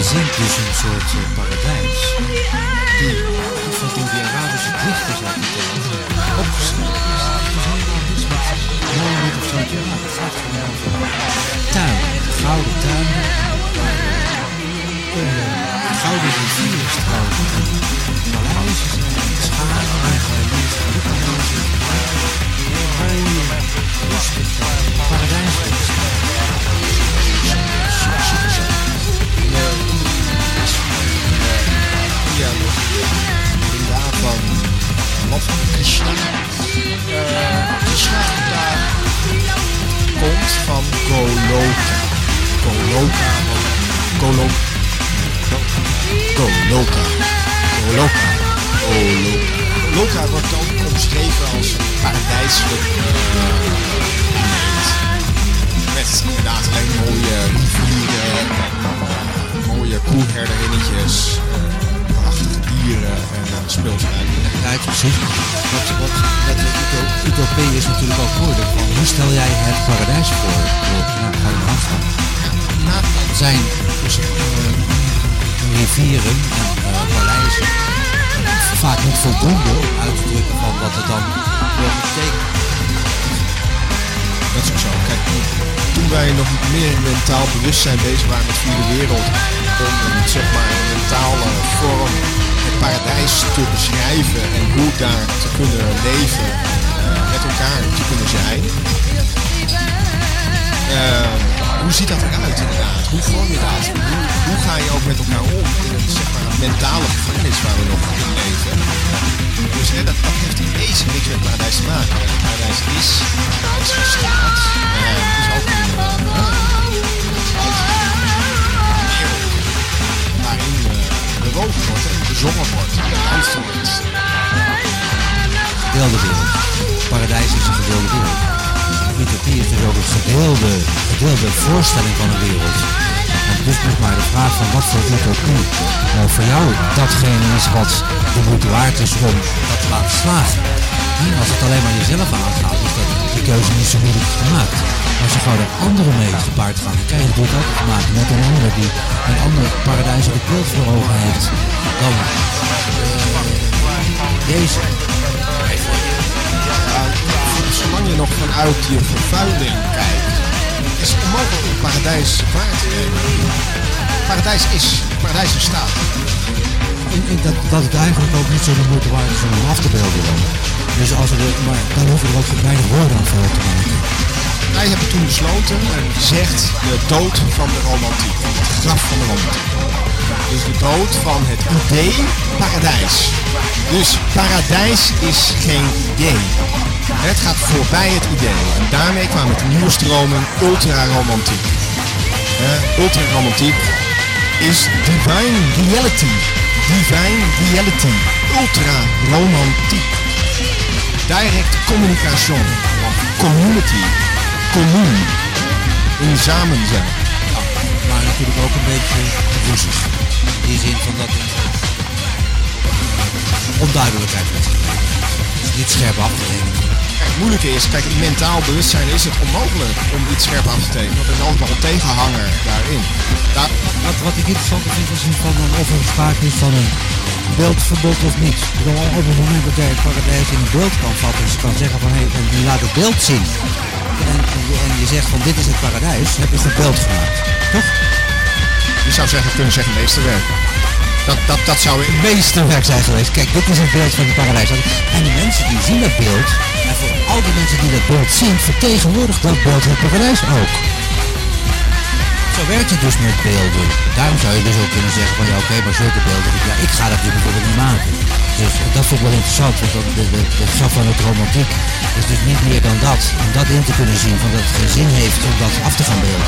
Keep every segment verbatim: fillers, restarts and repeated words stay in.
bezinkt dus een soort uh, paradijs die van door die Arabische dichters uit die tijd opgeschreven is. Het is helemaal niets met Mohammed of zo. Ja, het gaat gewoon over tuinen, gouden tuinen, uh, gouden rivieren trouwens, paleizen zijn, scharen, mensen, mooie, rustig, paradijs. Ja, inderdaad van wat van Krishna. Uh, Krishna daar komt van Goloka. Goloka. Goloka. Goloka. Goloka. Goloka. Goloka wordt ook omschreven als een paradijselijk uh, met inderdaad alleen mooie rivieren en mooie koelherderinnetjes. Prachtige dieren en uh, speelsruimte. Ja, het op zich. Wat, wat met de utopie is natuurlijk ook moeilijk. Van, hoe stel jij het paradijs voor? Ja, ga je afstaan. Er zijn dus, uh, rivieren en uh, paleizen vaak niet voldoende om uit te drukken van wat het dan wil betekenen. Dat is ook zo. Kijk, toen wij nog meer in mentaal bewustzijn bezig waren met vierde wereld, om een, zeg maar, een mentale vorm het paradijs te beschrijven en hoe daar te kunnen leven, uh, met elkaar te kunnen zijn. Uh, hoe ziet dat eruit inderdaad? Hoe vorm je dat? Hoe, hoe ga je ook met elkaar om in een, zeg maar, een mentale gevangenis waar we nog in leven? Dus hè, dat, dat heeft in wezen niks met paradijs te maken. Het paradijs is, is gestaat. Uh, het is ook een uh, wereld waarin uh, bewogen wordt en bezongen wordt en geluisterd wordt. Gedeelde wereld. Paradijs is een gedeelde wereld. Utopie is dus ook een gedeelde, gedeelde voorstelling van een wereld. En dus nog maar de vraag van wat voor utopie nou voor jou datgene is wat de moeite waard is om dat te laten slagen. En als het alleen maar jezelf aangaat, is dat de keuze niet zo moeilijk gemaakt. Maar als je gewoon een andere mee gepaard gaat, dan krijg je natuurlijk ook te maken met een ander die een ander paradijselijk beeld voor ogen heeft dan uh, deze. Zolang je nog vanuit je vervuiling kijkt, is het onmogelijk om paradijs waar te nemen. Paradijs is, paradijs is staat. Ik denk dat, dat het eigenlijk ook niet zo de moeite waard is om hem af te beelden dan. Dus als we er, maar dan hoeven we er ook weinig woorden aan vuil te maken. Wij hebben toen besloten en gezegd de dood van de romantiek, het graf van de romantiek. Dus de dood van het idee paradijs. Dus paradijs is geen idee. Het gaat voorbij het idee. En daarmee kwamen de nieuwe stroming ultra-romantiek. Uh, ultra-romantiek is divine reality. Divine reality. Ultra-romantiek. Direct communication. Community. Commun. In samen zijn. Ja, maar natuurlijk ook een beetje woezig. In die zin van dat het onduidelijkheid wordt gekregen. Dus niet scherp af te rekenen. Het moeilijke is, kijk, in mentaal bewustzijn is het onmogelijk om iets scherp af te tekenen. Want er is altijd nog een tegenhanger daarin. Daar... Wat, wat ik interessant vind is van een, of er sprake is van een beeldverbod of niet. Bedoel, op het moment dat jij het paradijs in een beeld kan vatten, dus je kan zeggen van hé, hey, je laat het beeld zien. En, en, je, en je zegt van dit is het paradijs, heb je het beeld gemaakt. Toch? Je zou zeggen, kunnen zeggen meesterwerk. Dat, dat, dat zou een meesterwerk zijn geweest. Kijk, dit is het beeld van het paradijs. En de mensen die zien dat beeld, en voor al die mensen die dat beeld zien, vertegenwoordigt dat beeld het paradijs ook. Zo werkt het dus met beelden. Daarom zou je dus ook kunnen zeggen van ja oké, okay, maar zulke beelden, ja ik ga dat nu bijvoorbeeld niet maken. Dus dat vond ik wel interessant, want de, de, de graf van het romantiek is dus niet meer dan dat. Om dat in te kunnen zien, van dat het geen zin heeft om dat af te gaan beelden.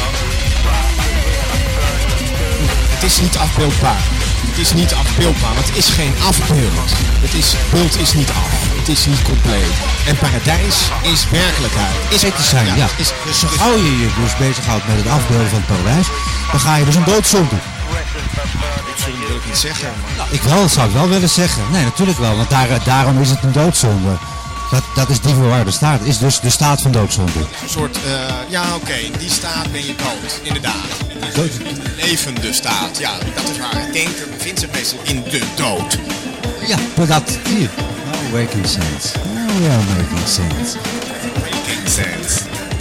Het is niet afbeeldbaar. Het is niet afbeeldbaar, want het is geen afbeeld. Het is, beeld is niet af. Het is niet compleet. En paradijs is werkelijkheid. Is het te zijn, ja. ja. Is, dus zo gauw je je dus bezighoudt met het afbeelden van het paradijs, dan ga je dus een doodzonde. Doodzonde wil ik niet zeggen. Maar... Nou, ik wel, dat zou ik wel willen zeggen. Nee, natuurlijk wel, want daar, daarom is het een doodzonde. Dat, dat is die waar de staat is, dus de staat van doodzonde. Een soort, uh, ja oké, okay, in die staat ben je dood, inderdaad. Dood? Levende staat, ja, dat is waar. Het denken bevindt zich meestal in de dood. Ja, maar dat hier. Now making sense. Now we are making sense. Making sense.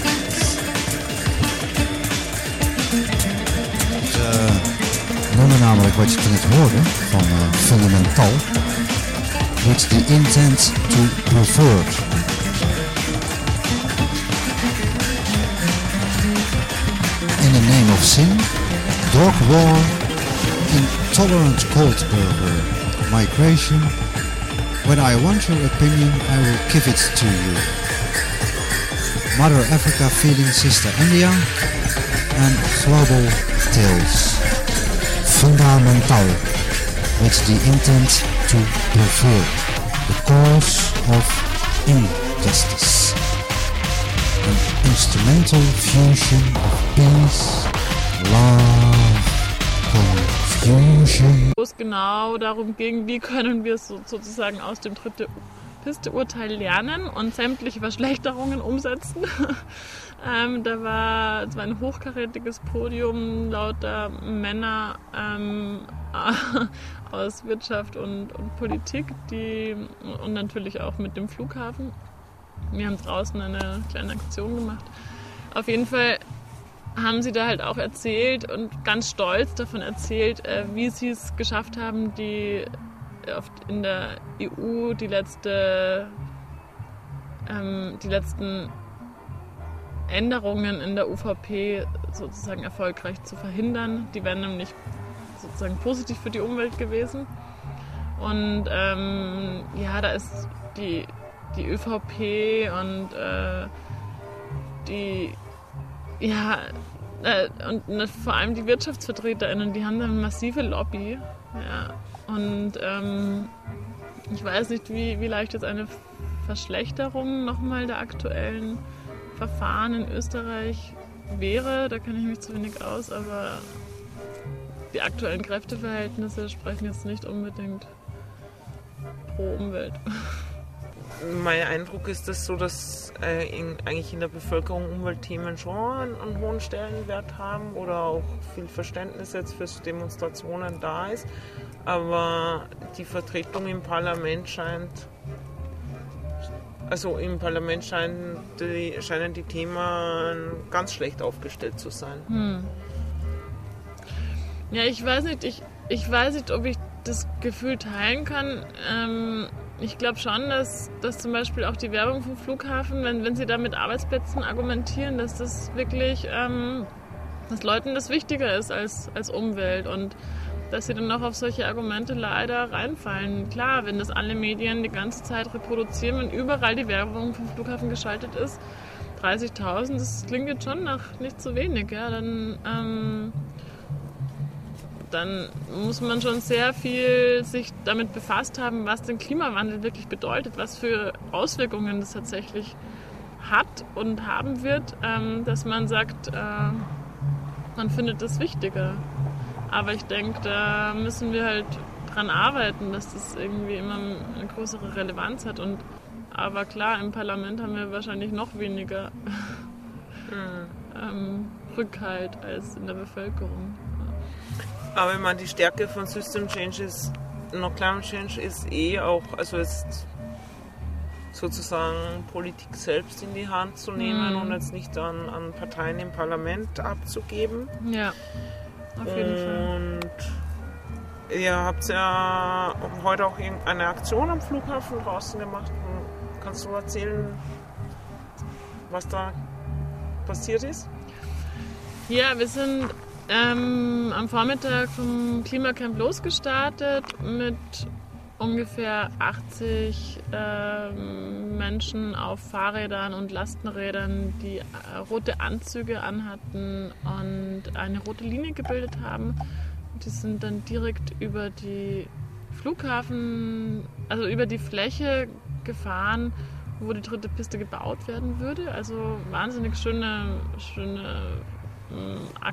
Uh, noemen namelijk wat je toen net hoorde van uh, fundamental. It's the intent to pervert. In the name of sin, dog war, intolerant cult burger, migration. When I want your opinion, I will give it to you. Mother Africa feeding Sister India, and global tales. Fundamental, with the intent to pervert the cause of injustice. An instrumental fusion of peace, love, confusion. Wo es genau darum ging, wie können wir so, sozusagen aus dem dritte Piste-Urteil lernen und sämtliche Verschlechterungen umsetzen. ähm, da war, es war ein hochkarätiges Podium, lauter Männer ähm, aus Wirtschaft und, und Politik, die, und natürlich auch mit dem Flughafen. Wir haben draußen eine kleine Aktion gemacht. Auf jeden Fall haben sie da halt auch erzählt und ganz stolz davon erzählt, äh, wie sie es geschafft haben, die oft in der E U die letzte, ähm, die letzten Änderungen in der U V P sozusagen erfolgreich zu verhindern. Die wären nämlich sozusagen positiv für die Umwelt gewesen. Und ähm, ja, da ist die, die Ö V P und äh, die, ja, äh, und äh, vor allem die WirtschaftsvertreterInnen, die haben da eine massive Lobby. Ja. Und ähm, ich weiß nicht, wie, wie leicht jetzt eine Verschlechterung nochmal der aktuellen Verfahren in Österreich wäre. Da kenne ich mich zu wenig aus, aber die aktuellen Kräfteverhältnisse sprechen jetzt nicht unbedingt pro Umwelt. Mein Eindruck ist es so, dass äh, in, eigentlich in der Bevölkerung Umweltthemen schon einen, einen hohen Stellenwert haben oder auch viel Verständnis jetzt für Demonstrationen da ist. Aber die Vertretung im Parlament scheint, also im Parlament scheinen die, scheinen die Themen ganz schlecht aufgestellt zu sein. Hm. Ja, ich weiß nicht, ich, ich weiß nicht, ob ich das Gefühl teilen kann. Ähm, ich glaube schon, dass, dass zum Beispiel auch die Werbung vom Flughafen, wenn, wenn sie da mit Arbeitsplätzen argumentieren, dass das wirklich, ähm, dass Leuten das wichtiger ist als, als Umwelt und dass sie dann auch auf solche Argumente leider reinfallen. Klar, wenn das alle Medien die ganze Zeit reproduzieren, wenn überall die Werbung vom Flughafen geschaltet ist, dreißigtausend, das klingt jetzt schon nach nicht so wenig, ja, dann, ähm, dann muss man schon sehr viel sich damit befasst haben, was den Klimawandel wirklich bedeutet, was für Auswirkungen das tatsächlich hat und haben wird, ähm, dass man sagt, äh, man findet das wichtiger. Aber ich denke, da müssen wir halt dran arbeiten, dass das irgendwie immer eine größere Relevanz hat. Und, aber klar, im Parlament haben wir wahrscheinlich noch weniger mhm. ähm, Rückhalt als in der Bevölkerung. Aber ich meine, die Stärke von System Change ist, noch Climate Change ist eh auch, also jetzt sozusagen Politik selbst in die Hand zu nehmen mhm. und jetzt nicht an, an Parteien im Parlament abzugeben. Ja. Auf jeden und Fall. Ihr habt ja heute auch eine Aktion am Flughafen draußen gemacht. Kannst du erzählen, was da passiert ist? Ja, wir sind ähm, am Vormittag vom Klimacamp losgestartet mit ungefähr achtzig ähm, Menschen auf Fahrrädern und Lastenrädern, die äh, rote Anzüge anhatten und eine rote Linie gebildet haben. Die sind dann direkt über die Flughafen, also über die Fläche gefahren, wo die dritte Piste gebaut werden würde. Also wahnsinnig schöne, schöne äh,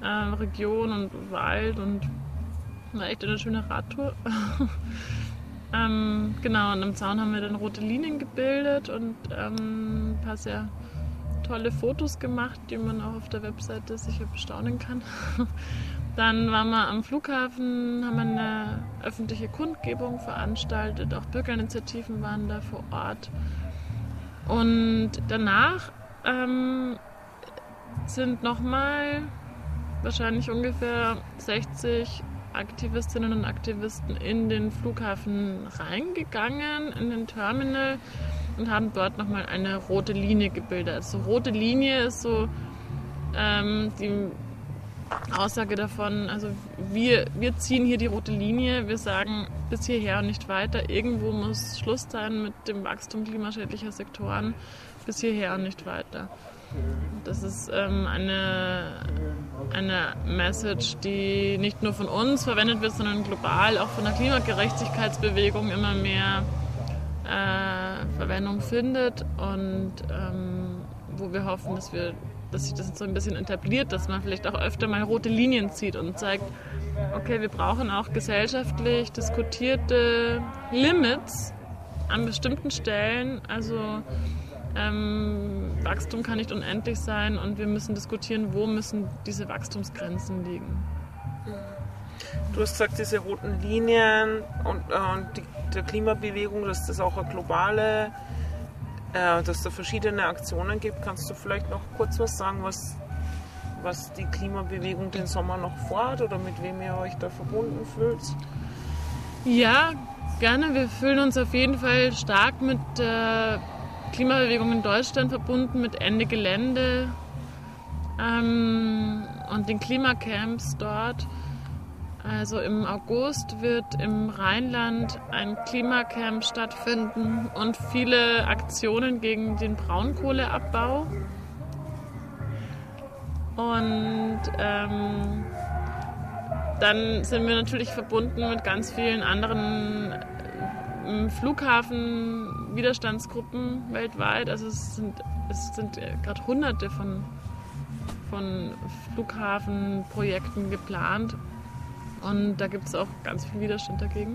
Ackerregion äh, und Wald und war echt eine schöne Radtour. Ähm, genau, und am Zaun haben wir dann rote Linien gebildet und ähm, ein paar sehr tolle Fotos gemacht, die man auch auf der Webseite sicher bestaunen kann. Dann waren wir am Flughafen, haben eine öffentliche Kundgebung veranstaltet, auch Bürgerinitiativen waren da vor Ort. Und danach ähm, sind nochmal wahrscheinlich ungefähr sechzig Aktivistinnen und Aktivisten in den Flughafen reingegangen, in den Terminal und haben dort nochmal eine rote Linie gebildet. Also rote Linie ist so ähm, die Aussage davon, also wir, wir ziehen hier die rote Linie, wir sagen bis hierher und nicht weiter. Irgendwo muss Schluss sein mit dem Wachstum klimaschädlicher Sektoren, bis hierher und nicht weiter. Das ist ähm, eine, eine Message, die nicht nur von uns verwendet wird, sondern global auch von der Klimagerechtigkeitsbewegung immer mehr äh, Verwendung findet und ähm, wo wir hoffen, dass wir dass sich das jetzt so ein bisschen etabliert, dass man vielleicht auch öfter mal rote Linien zieht und zeigt, okay, wir brauchen auch gesellschaftlich diskutierte Limits an bestimmten Stellen. Also ähm, Wachstum kann nicht unendlich sein und wir müssen diskutieren, wo müssen diese Wachstumsgrenzen liegen. Du hast gesagt, diese roten Linien und, äh, und die, der Klimabewegung, dass das auch eine globale Äh, dass es da verschiedene Aktionen gibt. Kannst du vielleicht noch kurz was sagen, was, was die Klimabewegung den Sommer noch vorhat oder mit wem ihr euch da verbunden fühlt? Ja, gerne. Wir fühlen uns auf jeden Fall stark mit der Klimabewegung in Deutschland verbunden, mit Ende Gelände ähm, und den Klimacamps dort. Also im August wird im Rheinland ein Klimacamp stattfinden und viele Aktionen gegen den Braunkohleabbau. Und ähm, dann sind wir natürlich verbunden mit ganz vielen anderen äh, Flughafen-Widerstandsgruppen weltweit. Also es sind, es sind gerade hunderte von, von Flughafenprojekten geplant. Und da gibt es auch ganz viel Widerstand dagegen.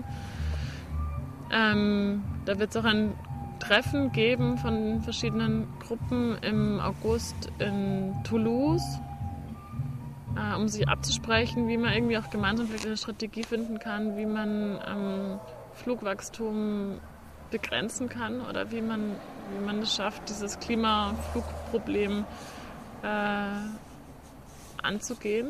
Ähm, da wird es auch ein Treffen geben von verschiedenen Gruppen im August in Toulouse, äh, um sich abzusprechen, wie man irgendwie auch gemeinsam vielleicht eine Strategie finden kann, wie man ähm, Flugwachstum begrenzen kann oder wie man, wie man es schafft, dieses Klimaflugproblem äh, anzugehen.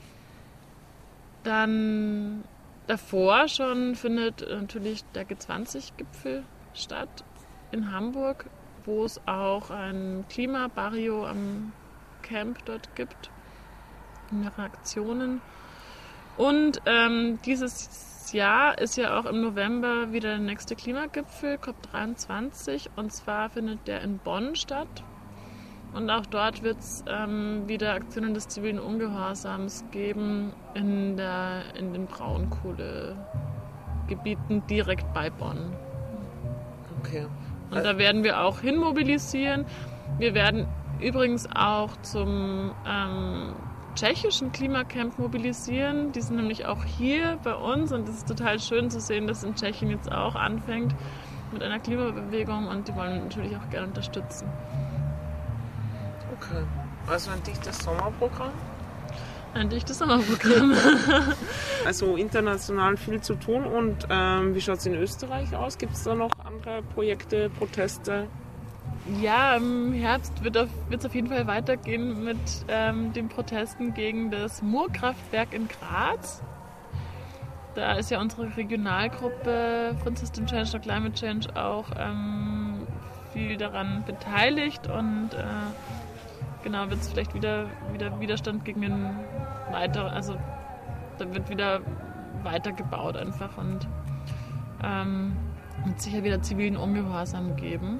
Dann davor schon findet natürlich der G zwanzig Gipfel statt in Hamburg, wo es auch ein Klimabarrio am Camp dort gibt, mehrere Aktionen. Und ähm, dieses Jahr ist ja auch im November wieder der nächste Klimagipfel, COP dreiundzwanzig, und zwar findet der in Bonn statt. Und auch dort wird es ähm, wieder Aktionen des zivilen Ungehorsams geben in, der, in den Braunkohlegebieten direkt bei Bonn. Okay. Und da werden wir auch hinmobilisieren. Wir werden übrigens auch zum ähm, tschechischen Klimacamp mobilisieren. Die sind nämlich auch hier bei uns und es ist total schön zu sehen, dass in Tschechien jetzt auch anfängt mit einer Klimabewegung und die wollen wir natürlich auch gerne unterstützen. Okay, also ein dichtes Sommerprogramm? Ein dichtes Sommerprogramm. Also international viel zu tun. Und ähm, wie schaut es in Österreich aus? Gibt es da noch andere Projekte, Proteste? Ja, im Herbst wird es auf, auf jeden Fall weitergehen mit ähm, den Protesten gegen das Murkraftwerk in Graz. Da ist ja unsere Regionalgruppe von System Change und Climate Change auch ähm, viel daran beteiligt und äh, genau, wird es vielleicht wieder, wieder Widerstand gegen den weiter, also da wird wieder weitergebaut einfach und ähm, wird sicher wieder zivilen Ungehorsam geben.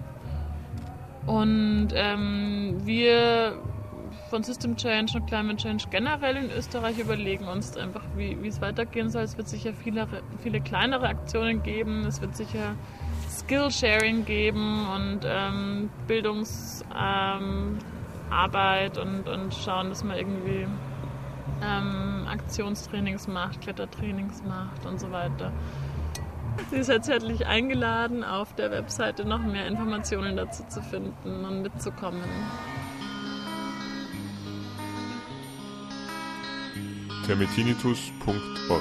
Und ähm, wir von System Change und Climate Change generell in Österreich überlegen uns einfach, wie, wie es weitergehen soll. Es wird sicher viele, viele kleinere Aktionen geben, es wird sicher Skill-Sharing geben und ähm, Bildungsarbeit ähm, und, und schauen, dass man irgendwie ähm, Aktionstrainings macht, Klettertrainings macht und so weiter. Sie ist jetzt herzlich eingeladen, auf der Webseite noch mehr Informationen dazu zu finden und mitzukommen. termitinitus punkt org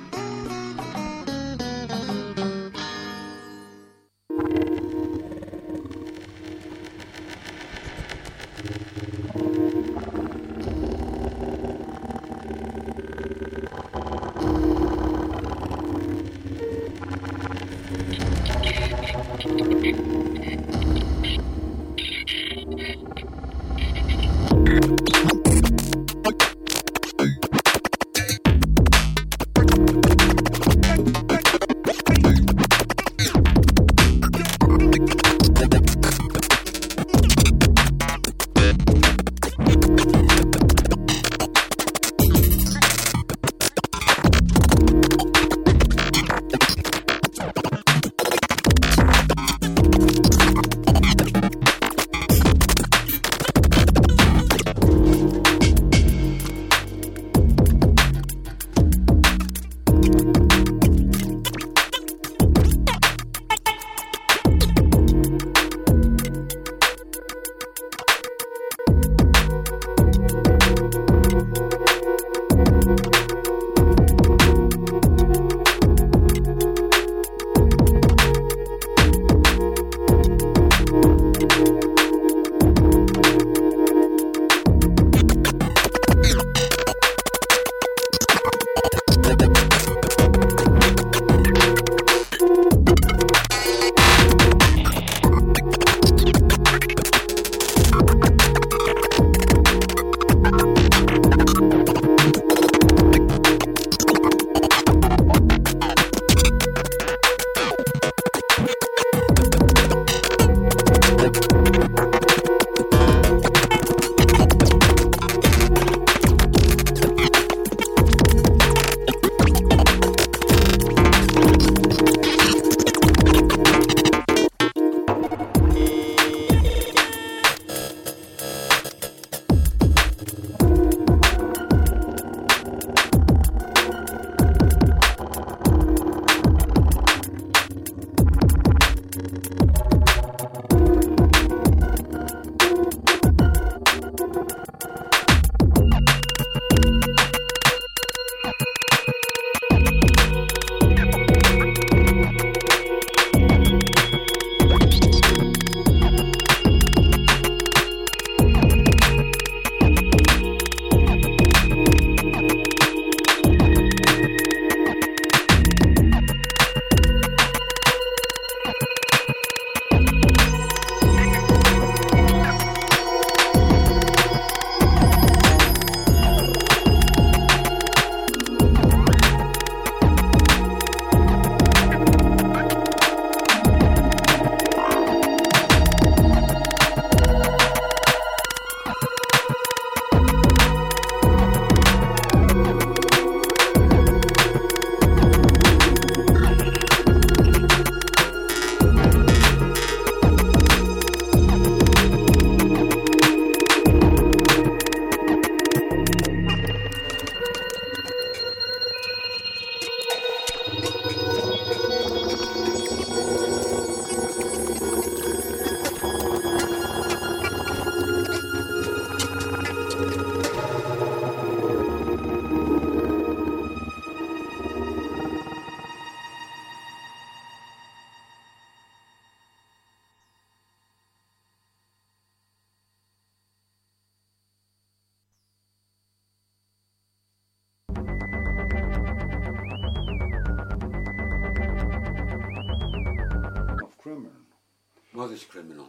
What is criminal?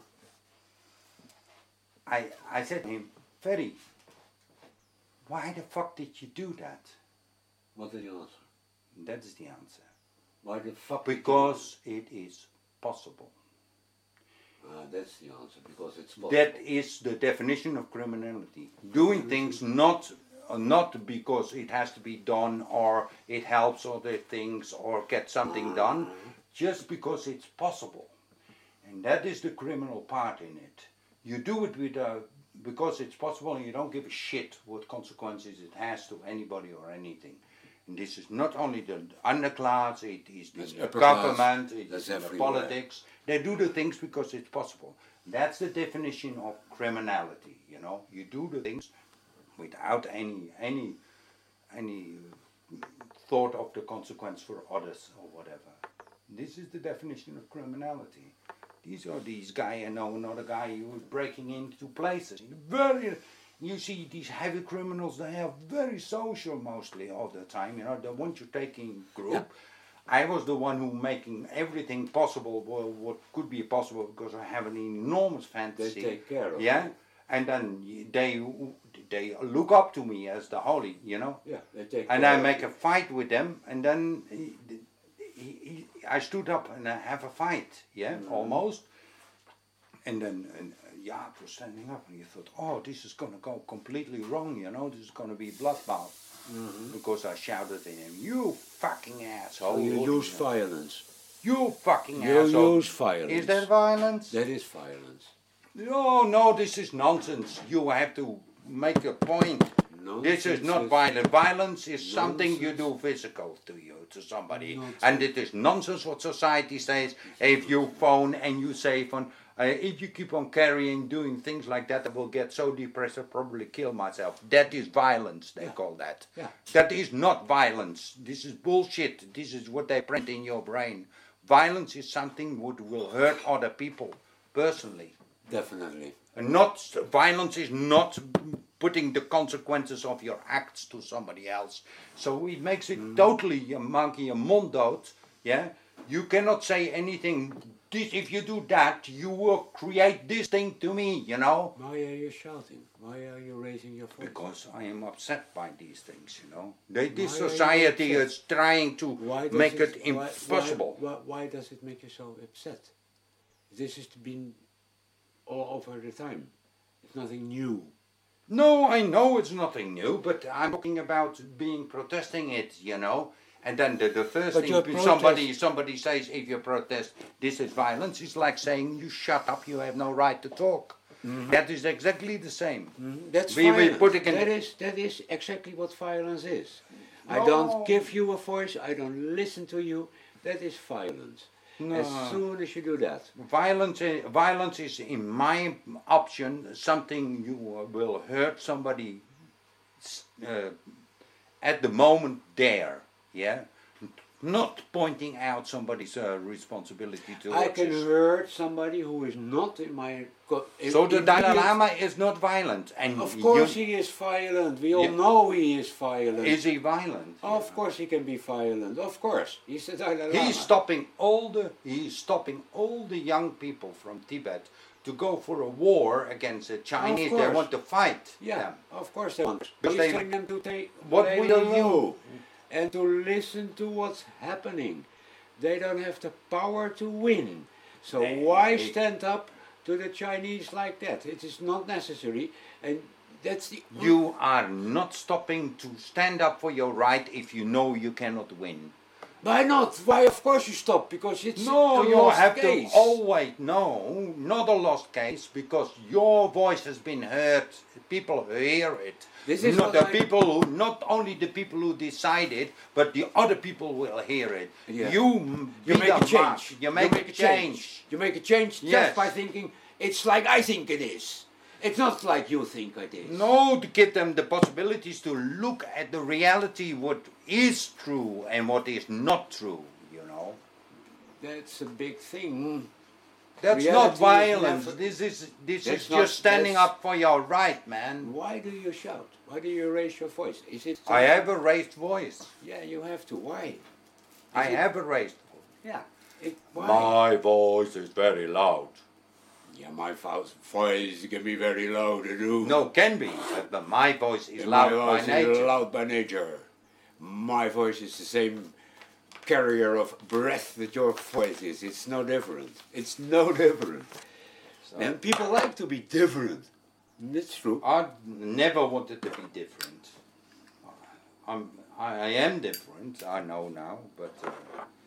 I, I said to him, Ferry, why the fuck did you do that? What did you answer? That is the answer. Why the fuck? Because it is possible. Uh, that's the answer, because it's possible. That is the definition of criminality. Doing things not uh, not because it has to be done or it helps other things or get something done, just because it's possible. And that is the criminal part in it. You do it with uh, because it's possible and you don't give a shit what consequences it has to anybody or anything. And this is not only the underclass, it is That's the upper class. government, it That's is the everywhere. politics. They do the things because it's possible. That's the definition of criminality, you know. You do the things without any any any thought of the consequence for others or whatever. This is the definition of criminality. These are these guy, I know another guy who was breaking into places. Very, you see these heavy criminals, they are very social mostly all the time, you know, the ones you take in group. Yeah. I was the one who making everything possible, well, what could be possible, because I have an enormous They fantasy. take care of Yeah, you. and then they they look up to me as the holy, you know. Yeah, they take And care I of make you. a fight with them, and then he, he, he, I stood up and I have a fight, yeah, Mm-hmm. almost. And then, and, uh, yeah, it was standing up, and you thought, oh, this is going to go completely wrong, you know, this is going to be bloodbath. Mm-hmm. Because I shouted at him, you fucking asshole. So you use know. violence. You fucking You asshole. use violence. Is that violence? That is violence. No, no, this is nonsense. You have to make a point. This is Nonsense not is- violent. Violence is something you Nonsense. do physical to you, to somebody. Nonsense. And it is nonsense what society says. If you phone and you say, from, uh, if you keep on carrying, doing things like that, I will get so depressed I'll probably kill myself. That is violence, they Yeah. call that. Yeah. That is not violence. This is bullshit. This is what they print in your brain. Violence is something what will hurt other people, personally. Definitely. And not violence is not putting the consequences of your acts to somebody else. So it makes it totally a monkey a mondot. Yeah, you cannot say anything. This, if you do that, you will create this thing to me. You know, Why are you shouting? Why are you raising your voice? because I am upset by these things. You know, they, this Why are you society upset? is trying to Why does make it, why- why- impossible. Why, why does it make you so upset? This has been all over the time. It's nothing new. No, I know it's nothing new, but I'm talking about being protesting it, you know. And then the, the first But your thing protest- somebody somebody says, if you protest, this is violence. It's like saying, you shut up, you have no right to talk. That is exactly the same. Mm, That's We- we violence. put it in- that is that is exactly what violence is. I No. don't give you a voice. I don't listen to you. That is violence. No. As soon as you do that, Violence, i- violence is, in my option, something you uh, will hurt somebody s- uh, at the moment there, yeah? Not pointing out somebody's uh, responsibility to I can hurt somebody who is not in my. Co- So the Dalai immediate- Lama is not violent, and Of course you, he is violent. We all Yeah. know he is violent. is he violent? Of course he can be violent. Of course. He's the Dalai Lama. He's stopping all the he's stopping all the young people from Tibet to go for a war against the Chinese. They course. want to fight. Yeah, them. of course they want. But He's they- telling them to take What lay will low you- and to listen to what's happening. They don't have the power to win. So They- why they- stand up to the Chinese like that? It is not necessary, and that's the. You are not stopping to stand up for your right if you know you cannot win. Why not? Why? Of course you stop because it's No, a you lost have case. to always no, not a lost case, because your voice has been heard. People hear it. This is not what the I- people who, not only the people who decide it, but the other people will hear it. Yeah. You, m- You be make the a change. mark. You make, a change. You make a change Yes. just by thinking it's like I think it is. It's not like you think it is. No, to give them the possibilities to look at the reality, what is true and what is not true. You know, That's a big thing. that's Reality not is violence. never- This is this That's is not- just standing that's- up for your right, man. Why do you shout? Why do you raise your voice? Is it? I have a raised voice. Yeah, you have to. Why? I Is it- have a raised voice. Yeah. It, why? My voice is very loud. Yeah, my vo- voice can be very loud. too. No, can be, but, but my voice is And loud my by voice nature. is loud by nature. My voice is the same carrier of breath that your voice is. It's no different. It's no different. And people like to be different. That's true. I never wanted to be different. I'm, I, I am different, I know now, but uh,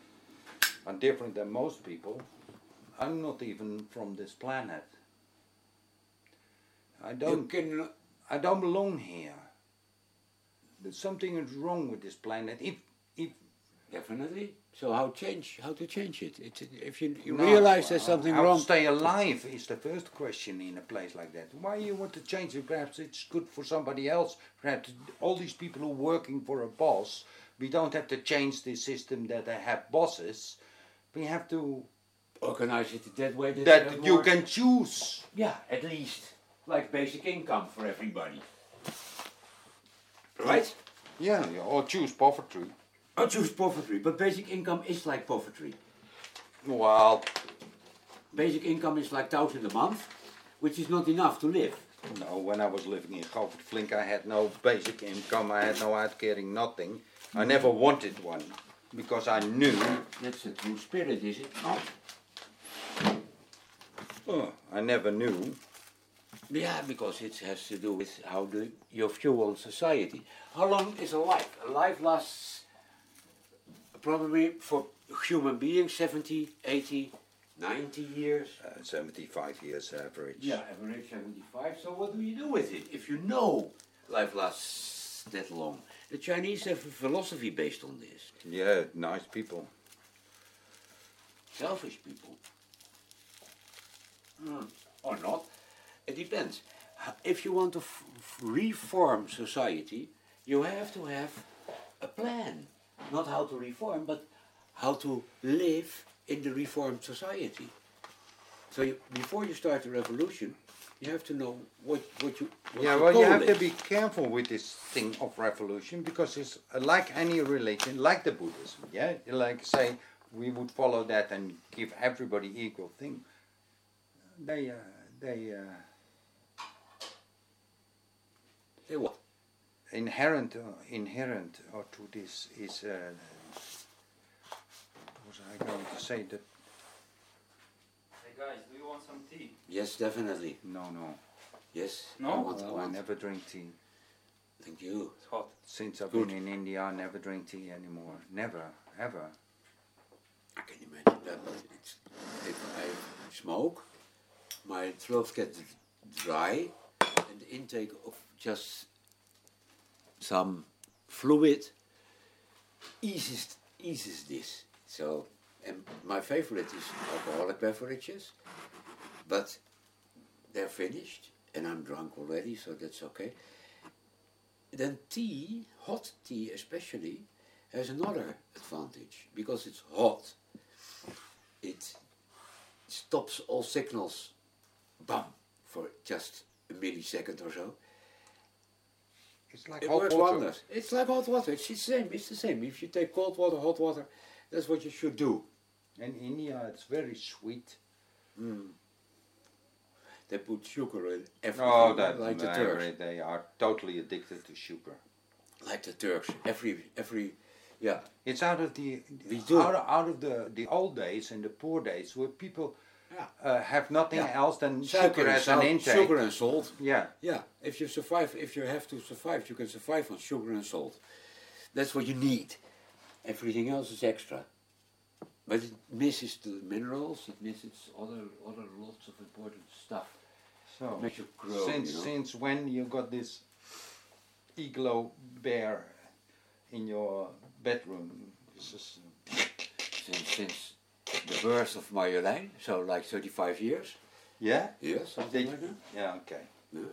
I'm different than most people. I'm not even from this planet. I You don't, can. I don't belong here. that something is wrong with this planet. If if Definitely. So how change? How to change it? It if you, you No, realize there's uh, something how wrong. to stay alive is the first question in a place like that. Why you want to change it? Perhaps it's good for somebody else. Perhaps all these people who are working for a boss, we don't have to change the system that they have bosses. We have to Organize it that way. That, that there's you more- can choose. Yeah, at least like basic income for everybody. Right? Yeah, or choose poverty. I choose poverty, but basic income is like poverty. Well, Basic income is like thousand a month, which is not enough to live. no. When I was living in Govert Flink, I had no basic income. I had no uitkering, nothing. I never wanted one because I knew. That's the true spirit, is it not? Oh, I never knew. Yeah, because it has to do with how the, your view on society. How long is a life? A life lasts probably for human beings seventy, eighty, ninety years. Uh, seventy-five years average. Yeah, average seventy-five. So what do you do with it if you know life lasts that long? The Chinese have a philosophy based on this. Yeah, nice people. Selfish people. Hmm, or not. It depends. If you want to f- f- reform society, you have to have a plan. Not how to reform, but how to live in the reformed society. So you, before you start a revolution, you have to know what, what you what Yeah, your well, you goal have to is. be careful with this thing of revolution because it's uh, like any religion, like the Buddhism. Yeah, like say we would follow that and give everybody equal thing. They, uh, they uh, Say what? inherent, uh, inherent uh, to this is. Uh, what was I going to say that? Hey guys, do you want some tea? Yes, definitely. No, no. Yes. No? I want, I Well, I want. never drink tea. Thank you. It's hot. Since I've Good. been in India, I never drink tea anymore. Never, ever. I can imagine that, but it's, if I smoke, my throat gets dry, and the intake of just some fluid eases eases this. So, and my favorite is alcoholic beverages, but they're finished, and I'm drunk already, so that's okay. Then tea, hot tea especially, has another advantage because it's hot. It stops all signals, bam, for just a millisecond or so. It's like It hot works water. wonders. It's like hot water. It's the same. It's the same. If you take cold water, hot water, that's what you should do. In India, it's very sweet. Mm. They put sugar in everything, Oh, that like the they- Turks. They are totally addicted to sugar. Like the Turks. Every every, yeah. It's out of the We do. out of, out of the, the old days and the poor days where people Yeah. uh, have nothing Yeah. else than Sugar sugar and as an salt, intake. sugar and salt. Yeah. Yeah, if you survive, if you have to survive, you can survive on sugar and salt. That's what you need. Everything else is extra. But it misses the minerals, it misses other other lots of important stuff. So Makes you grow, since you know? since when you got this iglo bear in your bedroom? This is, Since, since the birth of Marjolein, so like thirty-five years. yeah. Yeah, something Did- like that. Yeah. Okay. Yeah.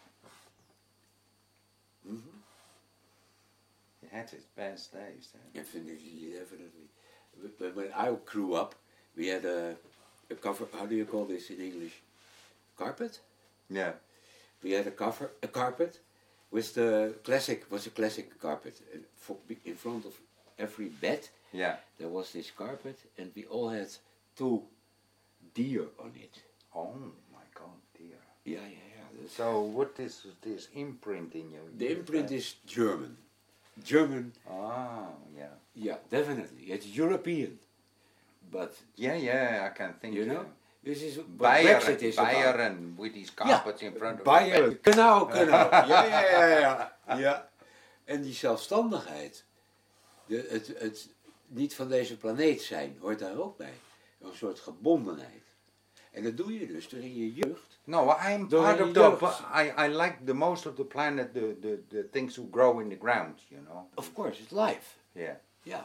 Mm-hmm. It had its best days. Then. Definitely, definitely. But- But when I grew up, we had a, a cover, how do you call this in English? Carpet? Yeah. We had a cover, a carpet with the classic, was a classic carpet. And for, in front of every bed, Yeah. there was this carpet, and we all had two deer on it. Oh my God, dear. Yeah, yeah, yeah. That's- So what is this imprint in you? the imprint is German. German, Ah, yeah. yeah, definitely. It's European. But, Yeah, yeah, I can think. you know, uh, this is what Bayer, Brexit is about. Bayern with these carpets in front of Bayern. Genau, genau. Ja, ja, ja, ja, ja. ja. En die zelfstandigheid, de, het, het niet van deze planeet zijn, hoort daar ook bij. Een soort gebondenheid. En dat doe je dus door in je jeugd. No, I'm Door part in of je the. jeugd. but I, I like the most of the planet, the, the, the things who grow in the ground, you know. Of course, it's life. Yeah. Yeah.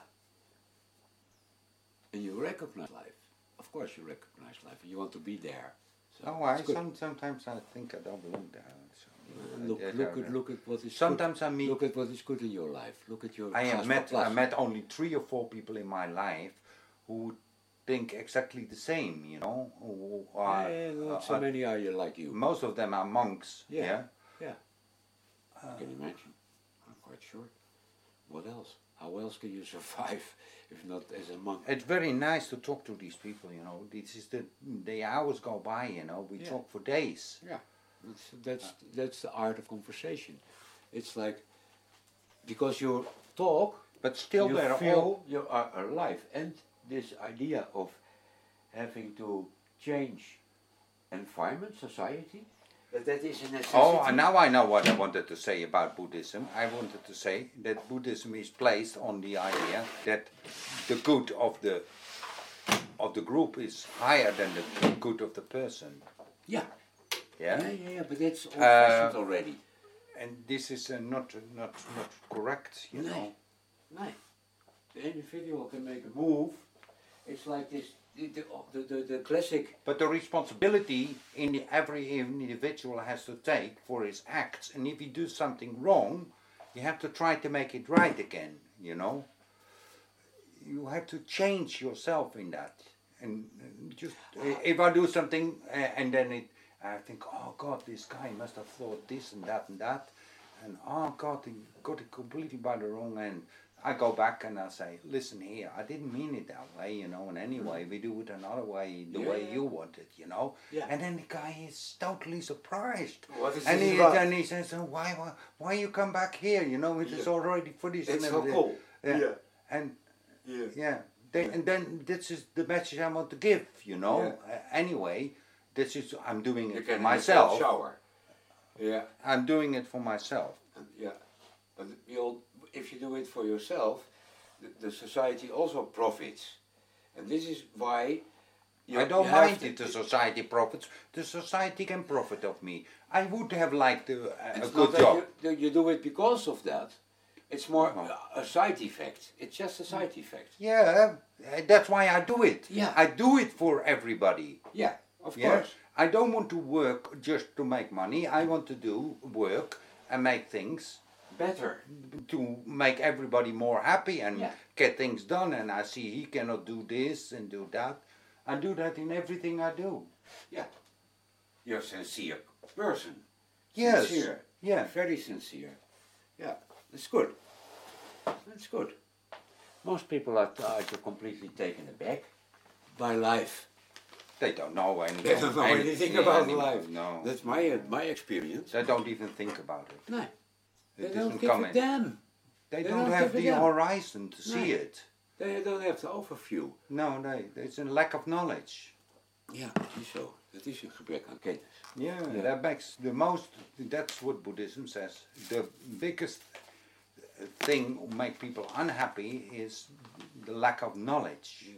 And you recognize life. Of course you recognize life and you want to be there. So Oh, I it's good. some, sometimes I think I don't belong there. So, I- Look, I look don't at know. look at what is Sometimes good. I meet. Look at what is good in your life. Look at your I have Gaspa met. Plus. I met only three or four people in my life who think exactly the same. You know. Who are, Yeah, not uh, so are- many are you like you. most of them are monks. Yeah. Yeah. Yeah. I can imagine. I'm quite sure. What else? How else can you survive if not as a monk? It's very nice to talk to these people. You know. This is the the hours go by. You know. We Yeah. talk for days. Yeah, that's that's that's the art of conversation. It's like because you talk, But still, you there are feel all. you are alive, and this idea of having to change environment, society, that that is a necessity. Oh, and now I know what I wanted to say about Buddhism. I wanted to say that Buddhism is placed on the idea that the good of the of the group is higher than the good of the person. Yeah. Yeah, Yeah, yeah, yeah, but that's old-fashioned Uh, already. and this is uh, not not not correct. You No. know. No. The individual can make a move. It's like this, the, the, the, the classic. But the responsibility in the, every individual has to take for his acts, and if he does something wrong, you have to try to make it right again. You know. You have to change yourself in that, and uh, just uh, if I do something uh, and then it, I think, oh God, this guy must have thought this and that and that, and oh God, he got it completely by the wrong end. I go back and I say, listen here, I didn't mean it that way, you know, and anyway, we do it another way, the Yeah, way yeah. you want it, you know. Yeah. And then the guy is totally surprised. What is and this he, about? and he says, oh, why, why, why you come back here, you know, it is Yeah. already finished. It's and so everything. cool. Yeah. Yeah. And Yeah. yeah, they, and then this is the message I want to give, you know. Yeah. Uh, anyway, this is I'm doing You it can for have a cold myself. shower. Yeah. I'm doing it for myself. And yeah, but you'll, if you do it for yourself, the, the society also profits, and this is why you, I don't you have mind to- if the society profits. The society can profit of me. I would have liked a, a It's good not that job. You, you do it because of that. It's more No. a side effect. It's just a side effect. Yeah, uh, that's why I do it. Yeah. I do it for everybody. Yeah, of Yeah. course. I don't want to work just to make money. I want to do work and make things Better. to make everybody more happy and Yeah. get things done. And I see he cannot do this and do that. I do that in everything I do. Yeah. You're a sincere person. Yes. Sincere. Yeah. Very sincere. Yeah. That's good. That's good. Most people are, are completely taken aback by life. They don't know anything. They don't know anything about life. No. That's my uh, my experience. They don't even think about it. No. They It don't doesn't give come a in. damn. They, They don't, don't have give a the damn. horizon to see No. it. They don't have the overview. No, they, it's a lack of knowledge. Ja, dat is zo. Dat is een gebrek aan kennis. Yeah, Yeah. that makes the most, that's what Buddhism says. The biggest thing to make people unhappy is the lack of knowledge.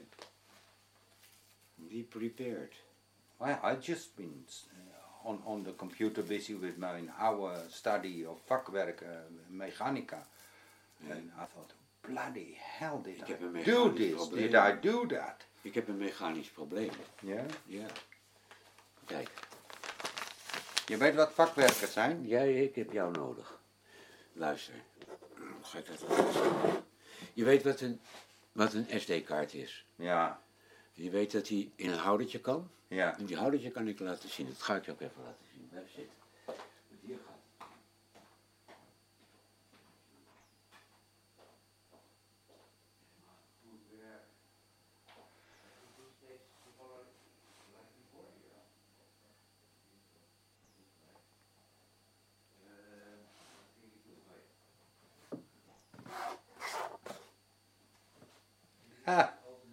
Be prepared. Well, I just been uh, on, on the computer busy with my hour study of vakwerk, uh, mechanica. And I thought, bloody hell, did Ik heb een I do mechanisch this? probleem. Did I do that? Ik heb een mechanisch probleem. Ja? Ja. Kijk. Je weet wat vakwerkers zijn? Jij, ik heb jou nodig. Luister. Ga ik dat ook zeggen? Je weet wat een, wat een S D-kaart is. Ja, Je weet dat die in een houdertje kan. ja. En die houdertje kan ik laten zien. Dat ga ik je ook even laten zien. Blijf zitten. Want hier gaat. Ha.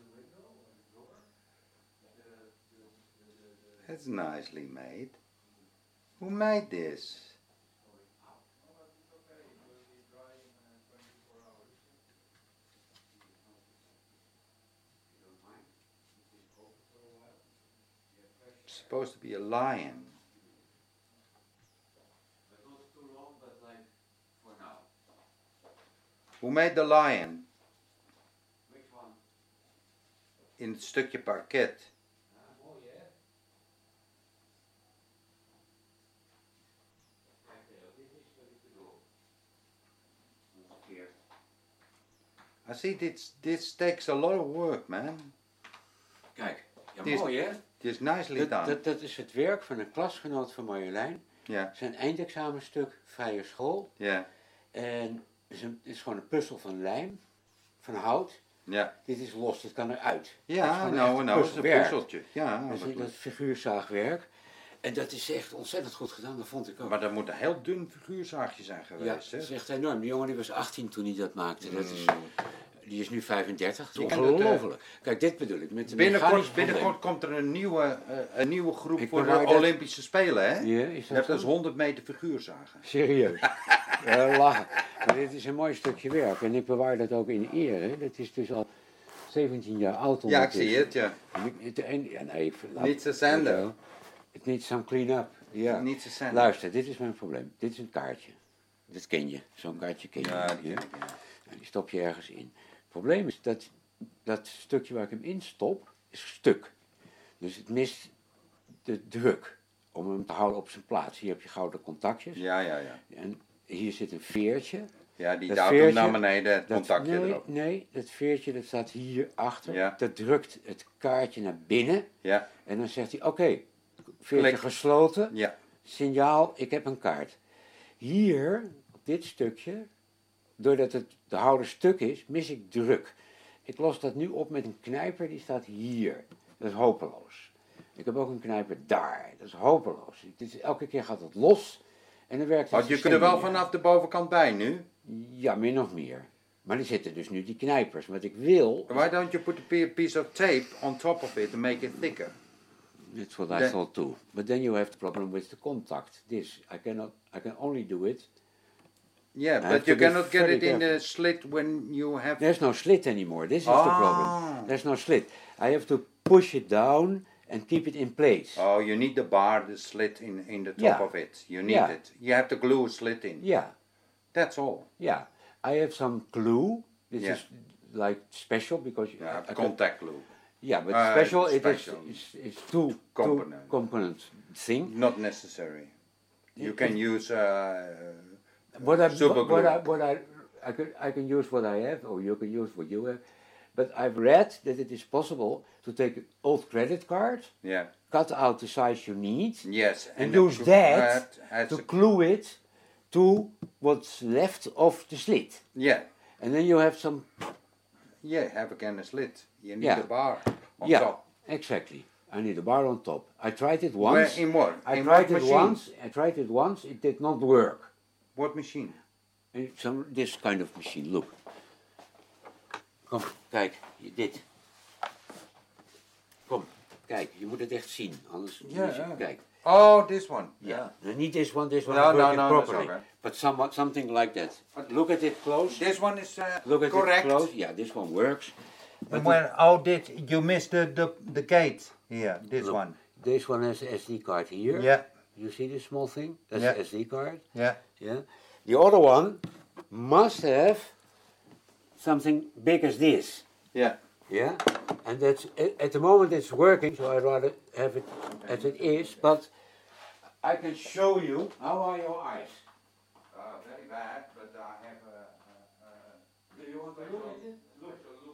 That's nicely made. Who made this? supposed to be a lion. But not too long, but like for now. Who made the lion Which one? in het stukje parket? Ah, mooi hè? Kijk, Theo, dit is wat ik bedoel. Nog een keer. I see this, this takes a lot of work, man. Kijk, ja, Dit is- mooi hè? It is nicely Dat, done. dat, dat is het werk van een klasgenoot van Marjolein. Ja, Zijn eindexamenstuk vrije school. ja, En het is, een, het is gewoon een puzzel van lijm, van hout. ja. Dit is los, dit kan eruit. Het is Ja, gewoon nou, echt nou is het een puzzelwerk. puzzeltje. Ja, Dat dat is dat figuurzaagwerk. En dat is echt ontzettend goed gedaan, dat vond ik ook. maar dat moet een heel dun figuurzaagje zijn Ja, geweest, dat is hè? echt enorm. Die jongen die was achttien toen hij dat maakte. Dat is, Mm. die is nu vijfendertig. Dat Je is kan het, eh, ongelooflijk. Kijk, dit bedoel ik. Met de Binnenkort, mechanisch binnenkort komt er een nieuwe, eh, een nieuwe groep Ik voor de bewaar dat- Olympische Spelen, hè? probleem. Ja, is Je dat hebt zo? dus honderd meter figuurzagen. Serieus. Ja, lachen. Maar dit is een mooi stukje werk. En ik bewaar dat ook in eer. Hè. Dat is dus al zeventien jaar oud. Ja, ik ondertussen. zie het, ja. En ik- het- en- ja, nee, ik- laat- Needs a sander. Het needs some clean-up. Ja. Niet zo zijn. Luister, dit is mijn probleem. Dit is een kaartje. Dat ken je. Zo'n kaartje ken je. Ja, die Ja? ken ik, ja. En die stop je ergens in. Het probleem is dat dat stukje waar ik hem in stop, is stuk. Dus het mist de druk om hem te houden op zijn plaats. Hier heb je gouden contactjes. Ja, ja, ja. En hier zit een veertje. Ja, die Dat duwt hem veertje, naar beneden, het Dat- contactje nee, erop. Nee, dat veertje dat staat hier achter. Ja. Dat drukt het kaartje naar binnen. Ja, En dan zegt hij, oké, veertje Klik. gesloten. ja. Signaal, ik heb een kaart. Hier, op dit stukje, doordat het de houder stuk is, mis ik druk. Ik los dat nu op met een knijper, die staat hier. Dat is hopeloos. Ik heb ook een knijper daar. Dat is hopeloos. Het is, elke keer gaat het los en dan werkt het Want je systeem kunt er wel niet meer. vanaf de bovenkant bij nu. Ja, min of meer. Maar er zitten dus nu die knijpers. Wat ik wil, Why don't you put a pe- piece of tape on top of it to make it thicker? that's what I Then- thought too. But then you have the problem with the contact. This, I cannot, I can only do it. Yeah, have but you to be cannot get very it in careful. the slit when you have... There's no slit anymore. This is the Ah. problem. There's no slit. I have to push it down and keep it in place. Oh, you need the bar, the slit in, in the top Yeah. of it. You need Yeah. it. You have to glue a slit in. Yeah, That's all. yeah. I have some glue. This Yeah. is like special because you Yeah, I can- contact glue. yeah, but Uh, special, special. it is it's, it's two Component. two component thing. Not necessary. You can use uh, What I super what, what glue. I what I I can I can use what I have, or you can use what you have. But I've read that it is possible to take an old credit card, Yeah. cut out the size you need, Yes. and the use glue- that uh, has to a- glue it to what's left of the slit. Yeah. And then you have some, Yeah, have again a slit. You need Yeah. a bar on yeah, top. exactly. I need a bar on top. I tried it Where, once. in what? I in tried what it machine? once. I tried it once. It did not work. What machine? And some this kind of machine. Look. Kom, kijk, dit. Kom, kijk, je moet het echt zien, anders. Ja, dus- ja. Kijk, Oh, this one. ja. Yeah. Niet this one, this one No, is no, working no, that's properly, okay. but somewhat something like that. Look at it close. This one is uh, Look at correct. it close. Yeah, this one works. And when, oh, did you missed the, the, the gate here, this Look, one. This one has a S D card here. Yeah, You see this small thing? That's Yeah. the S D card. yeah. Yeah. The other one must have something big as this. Yeah. Yeah. And that's at, at the moment it's working, so I'd rather have it as it is. But I can show you. How are your eyes? Uh, very bad, but I have a... a, a Do you want to look at it? Look.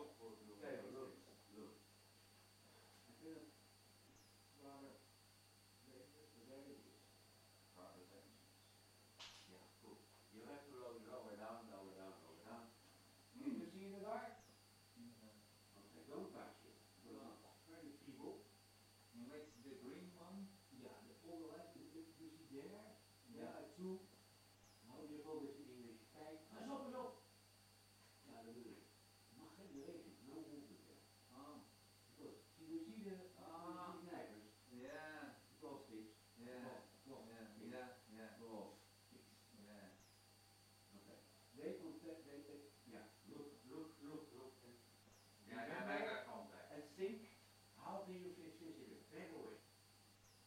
You have to lower, lower down, lower down, lower down. Can you see in the dark? Okay, don't touch it. No, very feeble. And what's the green one? Yeah, the all left, you, you you see there? Yeah, two. How do you call this in English? Kijk, pas op, pas op. Ja, dat bedoel ik. Je mag geen beweging, no movement there. Oh. Because, see, you see the, ah. the knijpers? Yeah, Close this. yeah, Close. yeah, yeah, yeah. Close. Yeah. Okay. They contact, they, they, yeah, look, look, look, look. And Yeah, yeah, I got contact. and think, how do you fix this here? Back away.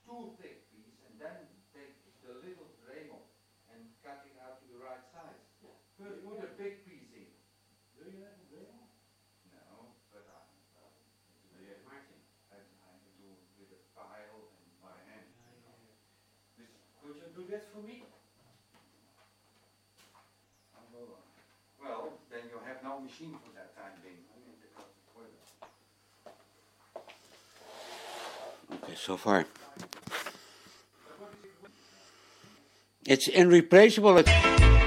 too thick piece, and then take the little Dremel and cut it out to the right size. First put a big piece in. Do you have a Dremel? No, but I, uh, do you have Martin? I, I can do it with a file and by hand. This, could you do that for me? Well, then you have no machine for that time being. I mean, take out the toilet. Okay, so far. It's irreplaceable. It's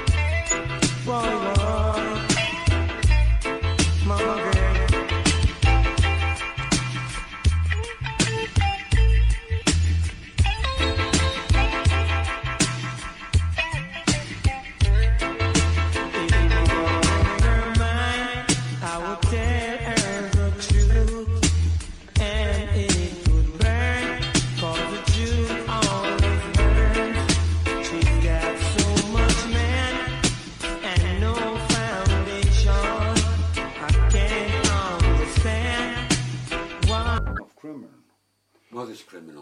What is criminal?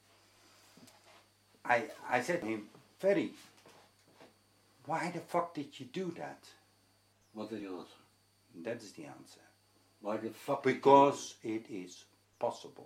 I, I said to him, Ferry, why the fuck did you do that? What did you answer? That is the answer. Why the fuck? Because it is possible.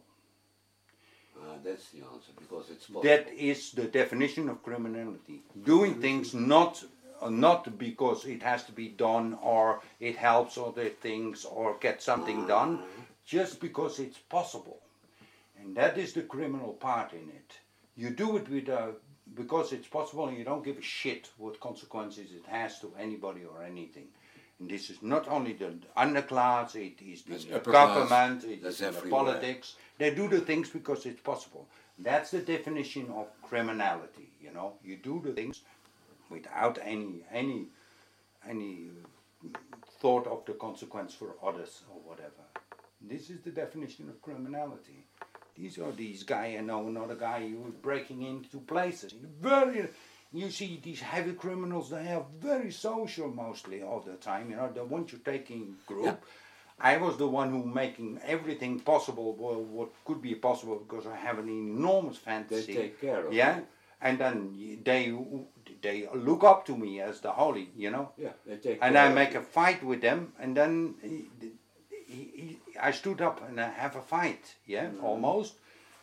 Ah, that's the answer. Because it's possible. That is the definition of criminality. Doing things not uh, not because it has to be done or it helps other things or get something done, just because it's possible. And that is the criminal part in it. You do it with uh, because it's possible, and you don't give a shit what consequences it has to anybody or anything. And this is not only the underclass, it is That's the upper government, class. it That's is the everywhere. politics. They do the things because it's possible. That's the definition of criminality. You know, you do the things without any any any thought of the consequence for others or whatever. This is the definition of criminality. These are these guy, I know another guy who was breaking into places. Very, you see these heavy criminals, they are very social mostly all the time, you know, they want you taking group. Yeah. I was the one who making everything possible, well, what could be possible, because I have an enormous They fantasy. take care of Yeah, you. and then they they look up to me as the holy, you know. Yeah, they take And care I of make you. a fight with them, and then he, he, he, I stood up and I have a fight, yeah, Mm-hmm. almost.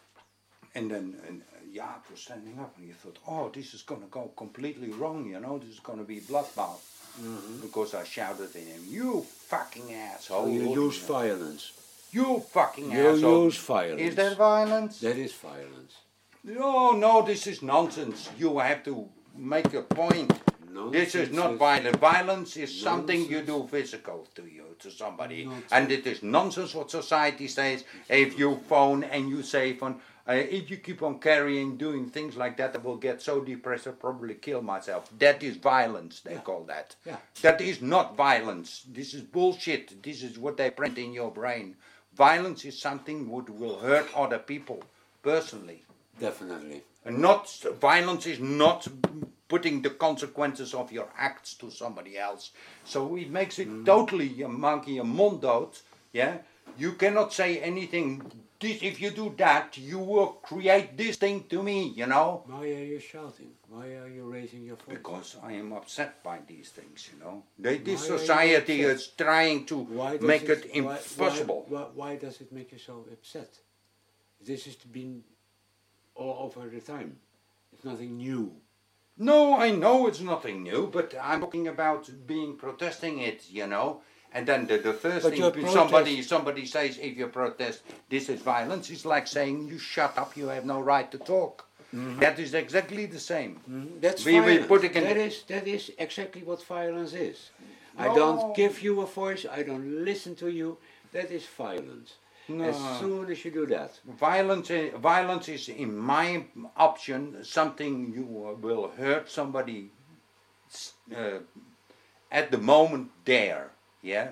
And then and, uh, Jaap was standing up, and you thought, oh, this is going to go completely wrong, you know, this is going to be bloodbath. Mm-hmm. Because I shouted at him, you fucking asshole. So you you use violence. You fucking You asshole. use violence. Is that violence? That is violence. No, no, this is nonsense. You have to make a point. This is Nonsense not is- violent. Violence is something you Nonsense. do physical to you, to somebody. Nonsense. And it is nonsense what society says. If you phone and you say, phone, uh, if you keep on carrying, doing things like that, I will get so depressed I'll probably kill myself. That is violence, they call that. Yeah. That is not violence. This is bullshit. This is what they print in your brain. Violence is something what will hurt other people, personally. Definitely. And not violence is not putting the consequences of your acts to somebody else. So it makes it totally a monkey a mondot. Yeah, you cannot say anything. This, if you do that, you will create this thing to me. You know. Why are you shouting? Why are you raising your voice? Because I am upset by these things. You know. They, this Why are you society upset? is trying to Why does make it, why- impossible. Why, why, why does it make you so upset? This has been all over the time. It's nothing new. No, I know it's nothing new, but I'm talking about being protesting it, you know. And then the, the first But your thing protest- somebody somebody says, if you protest, this is violence. It's like saying, you shut up, you have no right to talk. That is exactly the same. That's We- we violence. put it in- that is that is exactly what violence is. I No. don't give you a voice. I don't listen to you. That is violence. No. As soon as you do that, Violence, i- violence is, in my option, something you uh, will hurt somebody s- uh, at the moment there, yeah?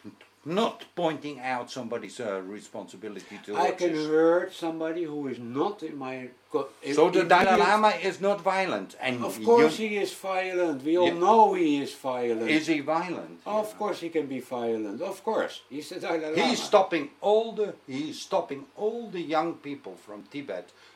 Not pointing out somebody's uh, responsibility to I can hurt somebody who is not in my. Co- So the Dalai immediate- Lama is not violent, and Of course you, he is violent. We all Yeah. know he is violent. is he violent? Of course he can be violent. Of course. He's the Dalai Lama. He's stopping all the he's stopping all the young people from Tibet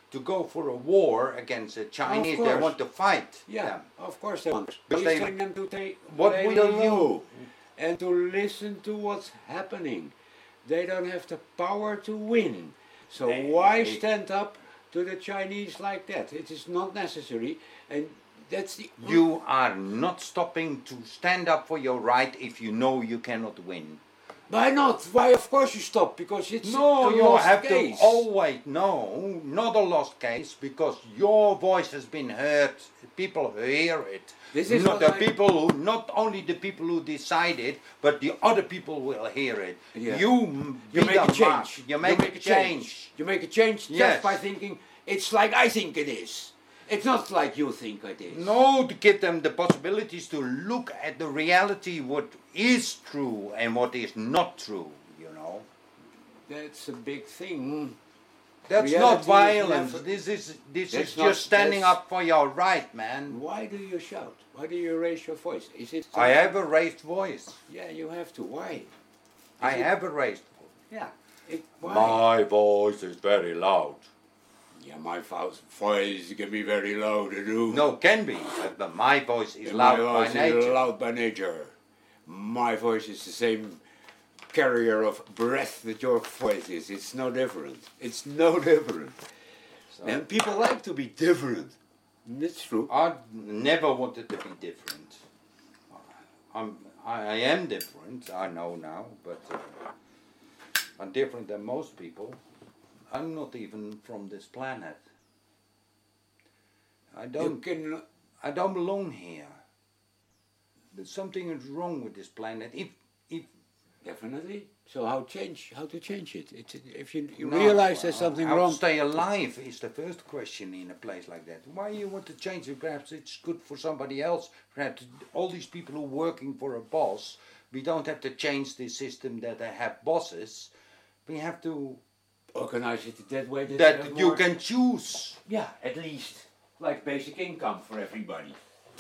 to go for a war against the Chinese. They course. want to fight. Yeah, of course they want. But He's they- telling them to take What play will low you- and to listen to what's happening. They don't have the power to win. So why stand up to the Chinese like that? It is not necessary, and that's the You are not stopping to stand up for your right if you know you cannot win. Why not? Why? Of course you stop, because it's No, a you lost have case. to always, no, not a lost case, because your voice has been heard. People hear it. This is not what the I- people who, not only the people who decide it, but the other people will hear it. Yeah. You, m- You be make the a change. mark. You make, a change. You make a change Yes. just by thinking it's like I think it is. It's not like you think it is. No, to give them the possibilities to look at the reality, what is true and what is not true, you know. That's a big thing. That's Reality not is violence. never- This is this That's is not- just standing that's- up for your right, man. Why do you shout? Why do you raise your voice? Is it? I have a raised voice. Yeah, you have to. Why? I it- have a raised voice. Yeah. It, why? My voice is very loud. Yeah, my vo- voice can be very loud. Do. No, can be, but- but my voice is Yeah, loud my by voice nature. is loud by nature. My voice is the same carrier of breath that your voice is. It's no different. It's no different. And people like to be different. That's true. I never wanted to be different. I'm, I, I am different, I know now, but uh, I'm different than most people. I'm not even from this planet. I You don't, can. I don't belong here. There's something is wrong with this planet. If, if Definitely. So how change? How to change it? It's, if you, you No, realize there's something how wrong. to stay alive is the first question in a place like that. Why you want to change it? Perhaps it's good for somebody else. Perhaps all these people who are working for a boss, we don't have to change the system that they have bosses. We have to Organize it that way. That, that there's you more- can choose. Yeah, at least like basic income for everybody.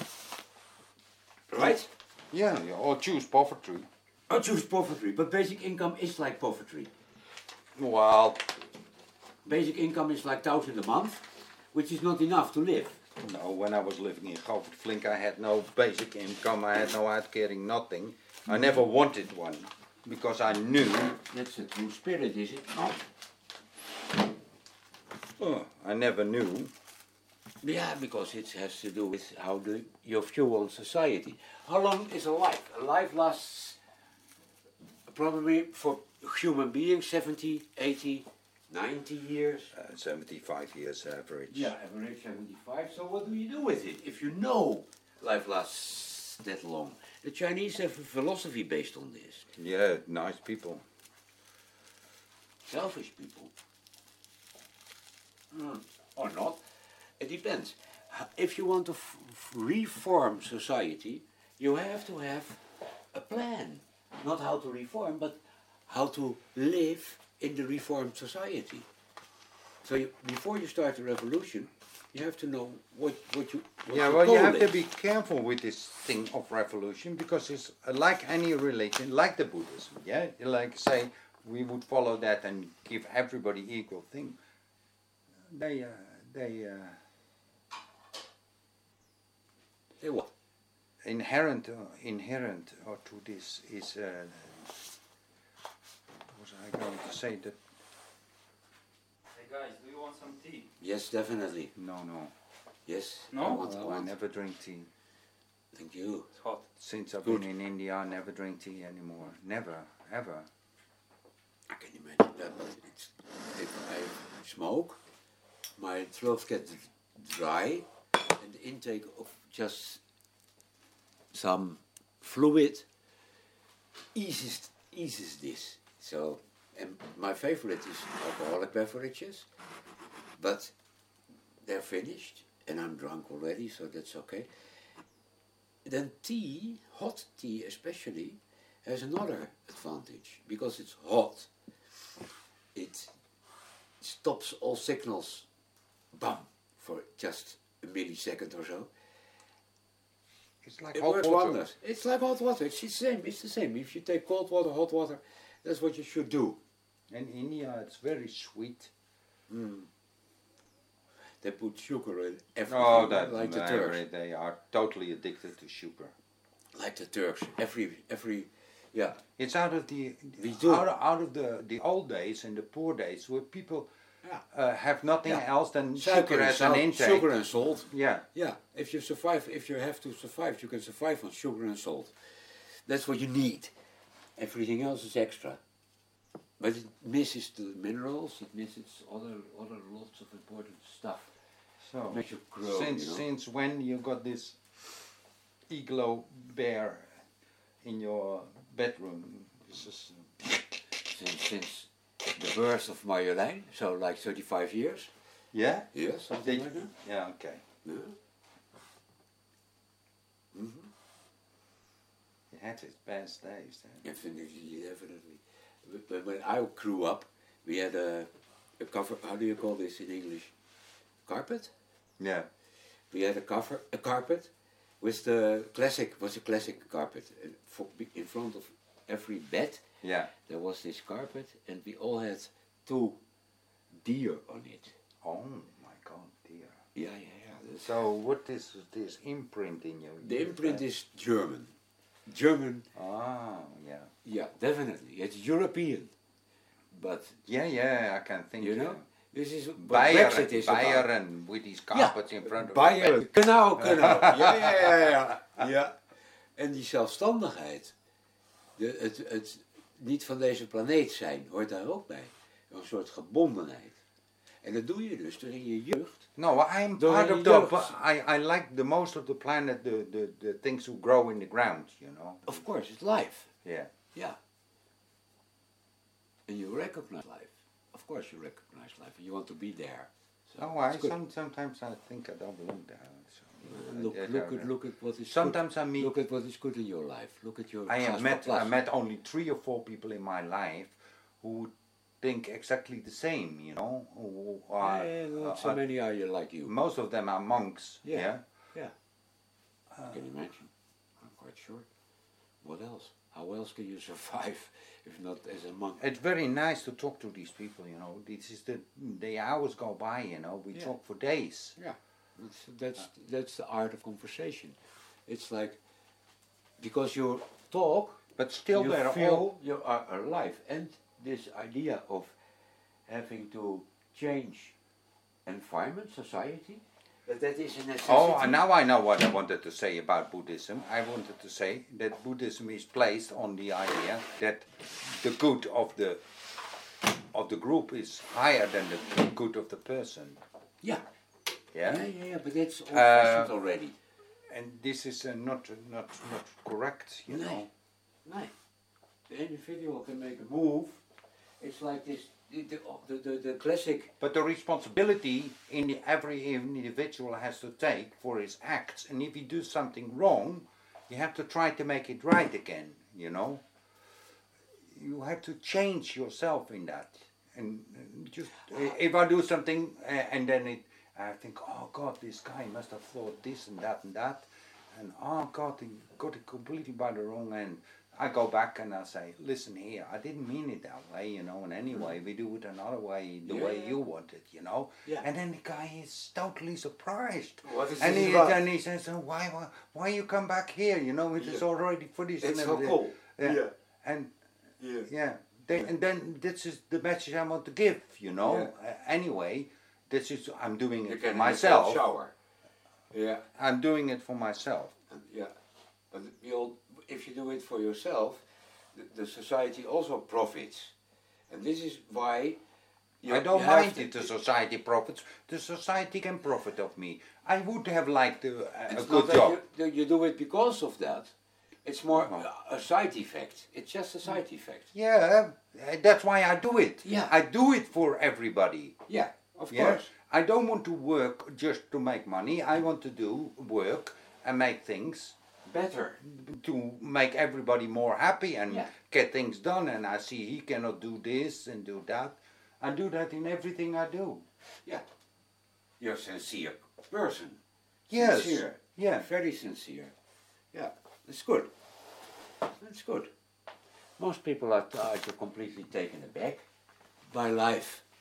Right? Yeah, or choose poverty. I choose poverty, but basic income is like poverty. Well, Basic income is like thousand a month, which is not enough to live. no. When I was living in Govert Flink, I had no basic income. I had no uitkering, nothing. I never wanted one because I knew. That's a true spirit, is it not? Oh, I never knew. Yeah, because it has to do with how do your view on society. How long is a life? A life lasts probably for human beings seventy, eighty, ninety years. Uh, seventy-five years average. Yeah, average seventy-five. So what do you do with it if you know life lasts that long? The Chinese have a philosophy based on this. Yeah, nice people. Selfish people. Hmm, or not. It depends. If you want to f- f- reform society, you have to have a plan. Not how to reform, but how to live in the reformed society. So you, before you start a revolution, you have to know what, what you what Yeah, your well, you goal have to is. be careful with this thing of revolution because it's uh, like any religion, like the Buddhism. Yeah, like say we would follow that and give everybody equal thing. They, uh, they uh, Say what? inherent, uh, inherent uh, to this is. Uh, what was I going to say that? Hey guys, do you want some tea? Yes, definitely. No, no. Yes. No? I want, I Well, I want. never drink tea. Thank you. It's hot. Since I've Good. been in India, I never drink tea anymore. Never, ever. I can imagine that, but it's, if I smoke, my throat gets dry, and the intake of just some fluid eases eases this. So, and my favorite is alcoholic beverages, but they're finished, and I'm drunk already, so that's okay. Then tea, hot tea especially, has another advantage because it's hot. It stops all signals, bam, for just a millisecond or so. It's like It hot works water. wonders. It's like hot water. It's the same. It's the same. If you take cold water, hot water, that's what you should do. In India, it's very sweet. Mm. They put sugar in everything, Oh, that like the they- Turks. They are totally addicted to sugar. Like the Turks. Every, every, yeah. It's out of the We do. out of, out of the, the old days and the poor days where people Yeah. uh, have nothing Yeah. else than Sugar sugar and as an salt, intake. sugar and salt. Yeah. Yeah, if you survive, if you have to survive, you can survive on sugar and salt. That's what you need. Everything else is extra. But it misses the minerals, it misses other other lots of important stuff. So Makes you grow, since you know? since when you got this iglo bear in your bedroom? This is Since, since the birth of Marjolein, so like thirty-five years. yeah. Yeah, something Did- like that. Yeah. Okay. Yeah. Mm-hmm. It had its best days. Then. Definitely, definitely. But- But when I grew up, we had a, a cover, how do you call this in English? Carpet? Yeah. We had a cover, a carpet with the classic, was a classic carpet. And for, in front of every bed, Yeah. there was this carpet, and we all had two deer on it. Oh my God, dear. Yeah, yeah, yeah. That's- So what is this imprint in you? the imprint is German. German, Ah, yeah. yeah, definitely. It's European. But, Yeah, yeah, I can think. you know, uh, this is what Bayer, Brexit is Bayer about. and with these carpets in front of Bayer, genau, genau. Ja, ja, ja, ja. ja. En die zelfstandigheid, de, het, het niet van deze planeet zijn, hoort daar ook bij. Een soort gebondenheid. En dat doe je dus door in je jeugd. No, I'm Door part in of je the. jeugd. I, I like the most of the planet, the, the, the things who grow in the ground, you know. Of course, it's life. Yeah. Yeah. And you recognize life. Of course you recognize life and you want to be there. So Oh, I it's good. some, sometimes I think I don't belong there. So, uh, Look, I look don't at know. look at what is Sometimes good. I meet. Look at what is good in your life. Look at your I have met. I Gasperplas. met only three or four people in my life who think exactly the same. You know. Who are, Yeah, not uh, so are- many are you like you. most of them are monks. Yeah. Yeah. Yeah. I can imagine. I'm quite sure. What else? How else can you survive if not as a monk? It's very nice to talk to these people, you know. This is the the hours go by, you know. We Yeah. talk for days. Yeah. That's, that's, that's the art of conversation. It's like, because you talk, But still, you they're feel all. you are alive. And this idea of having to change environment, society, that that is a necessity. Oh, and now I know what I wanted to say about Buddhism. I wanted to say that Buddhism is placed on the idea that the good of the of the group is higher than the good of the person. Yeah. Yeah. Yeah, yeah, yeah, but that's old-fashioned Uh, already. And this is uh, not not not correct, you No. know. No. The individual can make a move. It's like this, the, the, the, the, the classic, But the responsibility in the, every individual has to take for his acts, and if he does something wrong, you have to try to make it right again. You know, you have to change yourself in that. And uh, just uh, if I do something uh, and then it, I think, oh God, this guy must have thought this and that and that, and oh God, he got it completely by the wrong end. I go back and I say, listen here, I didn't mean it that way, you know, and anyway, we do it another way, the Yeah, way yeah. you want it, you know. Yeah. And then the guy is totally surprised. What is and this he, about? and he says, oh, why, why, why you come back here, you know, it is Yeah. already finished. It's and so everything. cool. Yeah. Yeah. And yeah. yeah, they, and then this is the message I want to give, you know. Yeah. Uh, anyway, this is, I'm doing You it can for have a cold myself. shower. Yeah. I'm doing it for myself. And, yeah. But you'll, if you do it for yourself, the, the society also profits. And this is why you, I don't you have mind to- if the society profits. The society can profit of me. I would have liked a, a It's good not that job. You, that you do it because of that. It's more No. a, a side effect. It's just a side effect. Yeah, uh, that's why I do it. Yeah. I do it for everybody. Yeah, of Yeah? course. I don't want to work just to make money. I want to do work and make things Better. to make everybody more happy and Yeah. get things done. And I see he cannot do this and do that. I do that in everything I do. Yeah. You're a sincere person. Yes. Sincere. Yeah. Very sincere. Yeah. That's good. That's good. Most people are, are completely taken aback by life.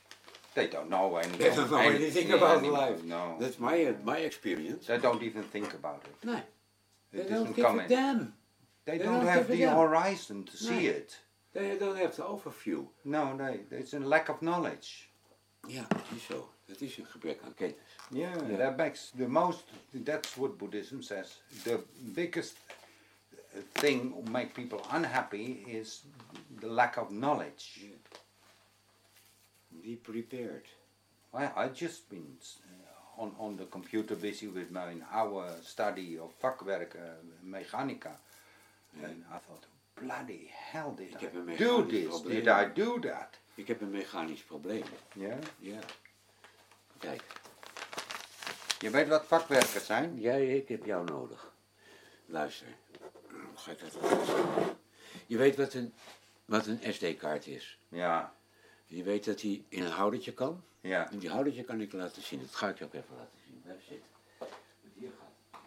They don't know anything. They don't know anything about life. No. That's my uh, my experience. They don't even think about it. No. It They doesn't don't give come a in. damn. They, They don't, don't have give a the damn. horizon to see Nee. it. They don't have the overview. No, nee, it's a lack of knowledge. Ja, dat is zo. Dat is een gebrek aan kennis. Yeah, Yeah. that makes the most, that's what Buddhism says. The biggest thing to make people unhappy is the lack of knowledge. Yeah. Be prepared. I, I just been uh, on, on the computer busy with my oude study of vakwerk, uh, mechanica. Yeah. And I thought, bloody hell, did Ik heb een I do mechanisch this? probleem. Did I do that? Ik heb een mechanisch probleem. Ja? Ja. Kijk. Je weet wat vakwerkers zijn? Jij, ik heb jou nodig. Luister. Hoe ga ik dat laten zien? Je weet wat een, wat een S D-kaart is. Ja, Je weet dat die in een houdertje kan. ja. En die houdertje kan ik laten zien. Dat ga ik je ook even laten zien. Blijf zitten. Want hier gaat.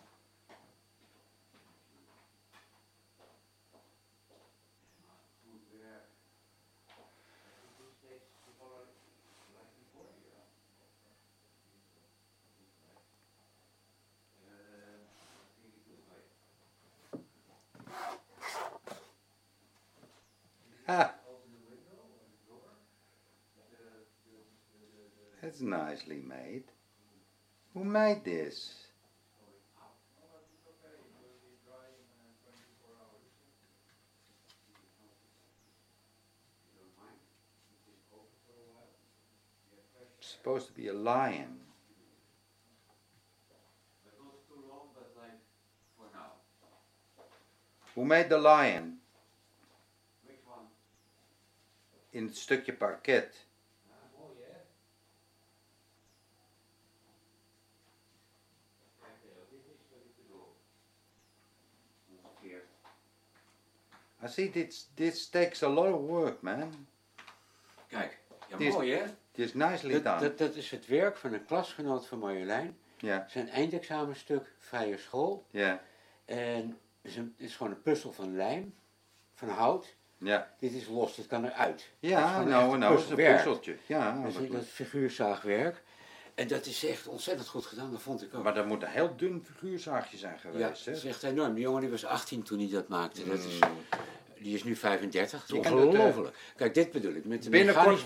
Ah. That's nicely made. Who made this? It's supposed to be a lion. Who made the lion? In het stukje parket. I see this, this takes a lot of work, man. Kijk, ja, Dit is- mooi hè? It is nicely Dat, done. dat, dat is het werk van een klasgenoot van Marjolein. Ja, Zijn eindexamenstuk, vrije school. ja, En het is, een, het is gewoon een puzzel van lijm, van hout. ja. Dit is los, dit kan eruit. Dat is Ja, gewoon echt nou, nou is het een puzzelwerk. puzzeltje. Ja, Dat is maar, dat figuurzaagwerk. En dat is echt ontzettend goed gedaan, dat vond ik ook. maar dat moet een heel dun figuurzaagje zijn Ja, geweest, dat is hè? echt enorm. Die jongen die was achttien toen hij dat maakte. Dat is, die is nu vijfendertig. Dat is Je kan het, eh, ongelooflijk. Kijk, dit bedoel ik. Met de Binnenkort, mechanisch